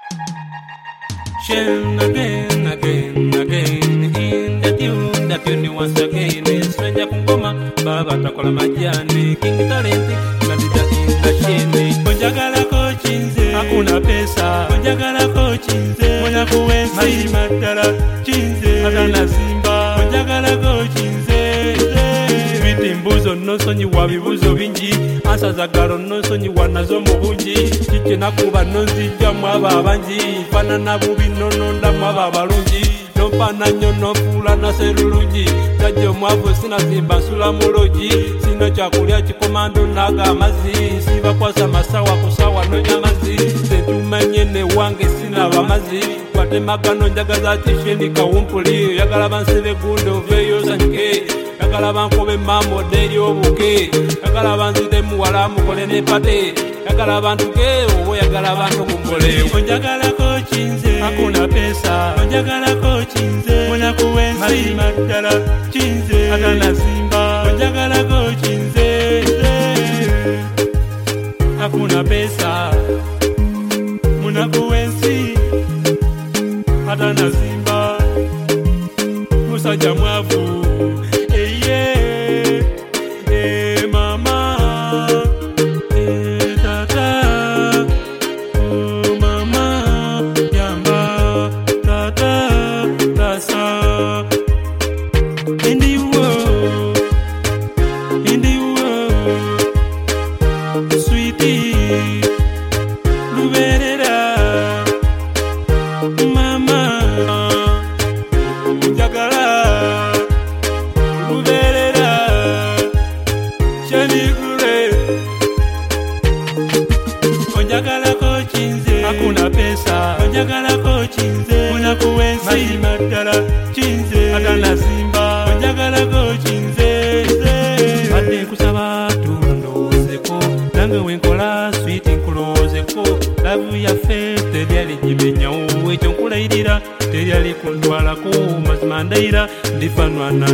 Again, again, again, in the tune once again. Stranger Kungoma, Baba Takola Majani, King Talenti, Nadita in the Shini. Ojagala Chinze, Akuna Pesa, Ojagala Chinze, Mona Kuensi, Matala, Chinze, Adana Simba, Ojagala Chinze. Mbuzo no sonyi wabibuzo bingi asa zagalo no sonyi wanazo mu bungi kike nakuba nonzijja mwaba abangi fana na bubi nononda mwaba balungi no pana nyo no fula na serulungi tajjo mwavu sina simba sula muloji sino kyakulya kikomando naga amazi siba kwasa masawa kusawa no nyamazi setumanye ne wange sina bamazi kwate magano njagaza tisheni kawumpuli yagala bansebe gundo veyo sanke yagala bankobe mambo deri obuke yagala banzide muwala mukole ne pate yagala bantuke obo yagala bantu kumbole onjagala ko chinze hakuna pesa onjagala ko chinze muna kuwensi matala chinze atana simba onjagala ko chinze hakuna pesa muna kuwensi atana simba musajja mwavu hakuna pesa onjagala ko chinze muna kuwensi matala chinze atana simba onjagala ko chinze ate kusaba tulondozeko nange wenkola sweet nkulozeko lavu ya fete lyali jimenyawo ekyo nkulayirira teryali kundwalako mazima ndayira ndifanwana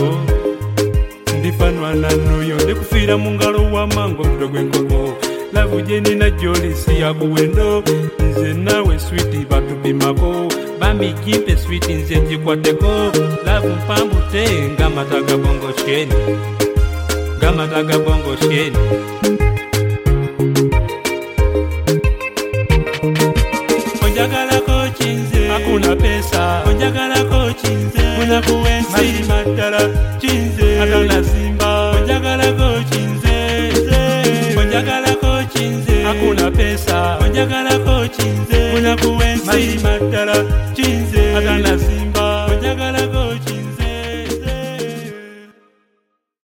noyo ndikufiira mu ngalo w'amango omutwe gw'enkoko lavu jenina jolisi ya kuwendo nze nawe switi batupimako bambi jimpe switi nze njikwateko lavu mpambute ngamataga bongo sheni onjagala ko chinze hakuna pesa onjagala ko chinze muna kuwensi matala chinze atana simba onjagala ko chinze onjagala ko chinze hakuna pesa onjagala ko chinze muna kuwensi matala chinze atana simba